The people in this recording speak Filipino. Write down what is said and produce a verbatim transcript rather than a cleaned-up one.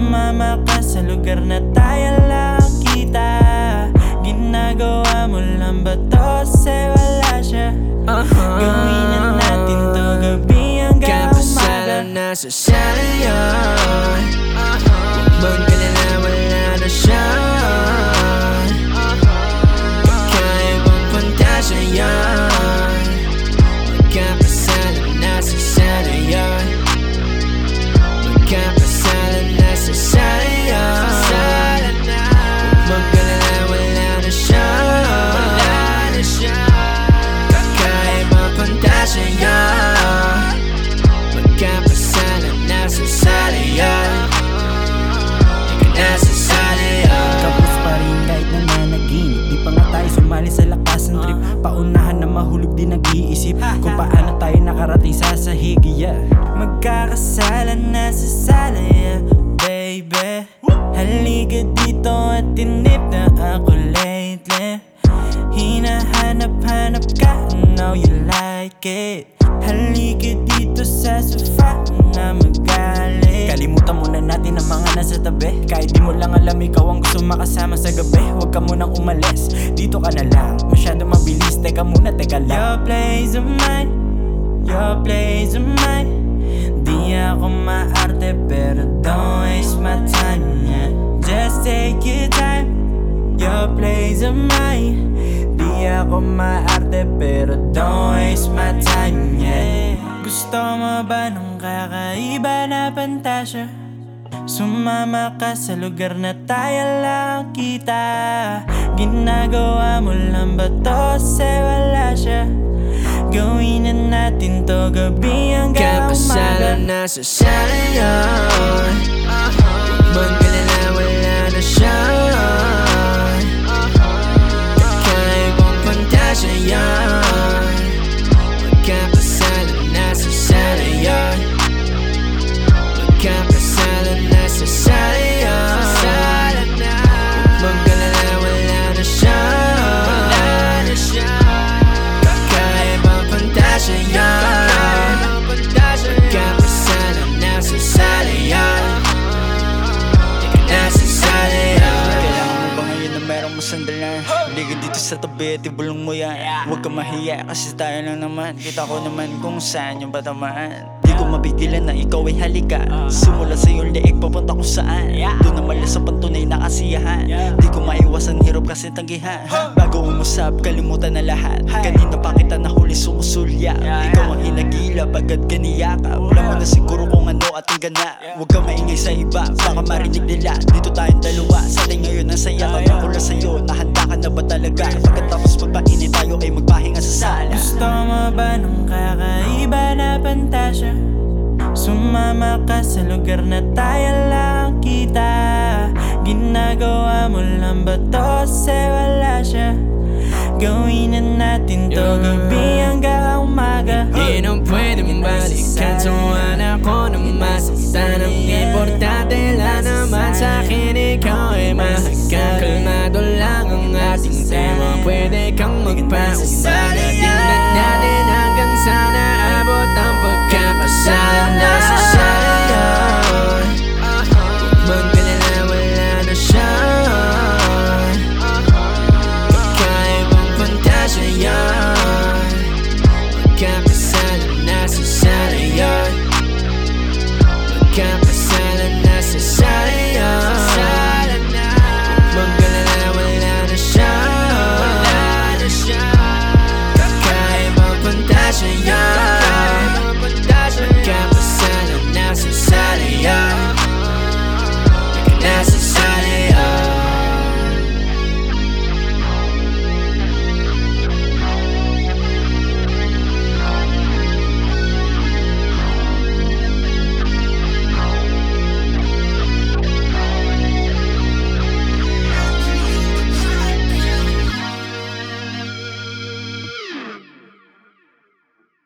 Sumama ka sa lugar na tayo lang kita. Ginagawa mo lang ba to? Kasi wala siya. uh-huh. Gawin na natin to gabi hanggang umaga. Kapasalan na sa sana yun. Huwag ka na na wala na siya. Magkaibang pantasya yun. Magkapasalan na sa sana yun. Magkapasalan na sa sana yun. Huwag ka na na wala na siya. Magkaibang pantasya yun. Magkapasalan na sa sana yun. Nasa sana yun. Kapos pa rin kahit na nanaginip. Di pa nga tayo sumali sa lakas ng trip. Paunahan na mahulog din nag-iisip kung paano tayo nakarating sa sahig, yeah. Magkakasalan na sa sala, yeah, baby. Halika dito at tinip na ako lately. Hinahanap-hanap ka, now you like it. Halika dito sa sofa na magalit. Kalimutan muna natin ang mga nasa tabi. Kahit di mo lang alam, ikaw ang gusto makasama sa gabi. Huwag ka munang umalis, dito ka na lang. Masyado mabilis, teka muna, teka lang. Your place of mine, your place of mine. Di ako maarte pero don't waste my time, yeah. Just take your time, your place of mine. Di ako maarte pero don't waste my time, yeah. Gusto mo ba ng kakaiba na pantasya? Sumama ka sa lugar na tayo lang kita. Ginagawa mo lang ba to? Kasi wala siya. Gawin na natin to gabi hanggang umaga. Kapasalan na sa sana yun. Huwag ka na na wala na siya. Magkaibang pantasya yun. Magkapasalan na sa sana yun. Magkapasalan na sa sana yun. Huwag ka na na wala na siya. Magkaibang pantasya yun. Magkapasalan na sa sana yun. Nasa sana yun. Kailangan mo ba ngayon na merong masandalan? Halika dito sa tabi at ibulong mo yan. Huwag ka mahiya kasi tayo lang naman. Kita ko naman kung saan yung batamaan. Di ko mapigilan na ikaw ay halika. Simula sa iyong leeg papunta kung saan. Doon na malas sa pantunay na kasiyahan. Di ko maiwasan hirap kasi tanggihan. Bago umusap kalimutan na lahat. Kanina pa kita nahuli sumusulya. Ikaw ang hinagilap agad ganiyaka. Wala mo na siguro kung ano at ang gana. Huwag ka maingay sa iba baka marinig nila. Dito tayong dalawa sa atin ngayon ang saya. Tanong ko lang sa'yo nahanda ka na ba talaga? Pagkatapos magpainit tayo ay magpahinga sa sala. Gusto mo ba ng kakaiba na pantasya? Sumama ka sa lugar na tayo lang kita. Ginagawa mo lang ba to? Kasi wala siya. Gawin na natin to gabi hanggang umaga. Di nang pwedeng balikan. Tuwan ako na masaktan. Ang importante lang naman sa'kin ikaw ay mahagkan. Kalmado lang ang ating tema. Pwede kang magpaumbaga. Tingnan natin hanggang sana abot ang pagkapasalan na sa sana yun. Huwag ka na na wala na siya. Magkaibang pantasya yun. Magkapasalan na sa sana yun. Magkapasalan na sa sana yun. Huwag ka na na wala na siya. Magkaibang pantasya yun.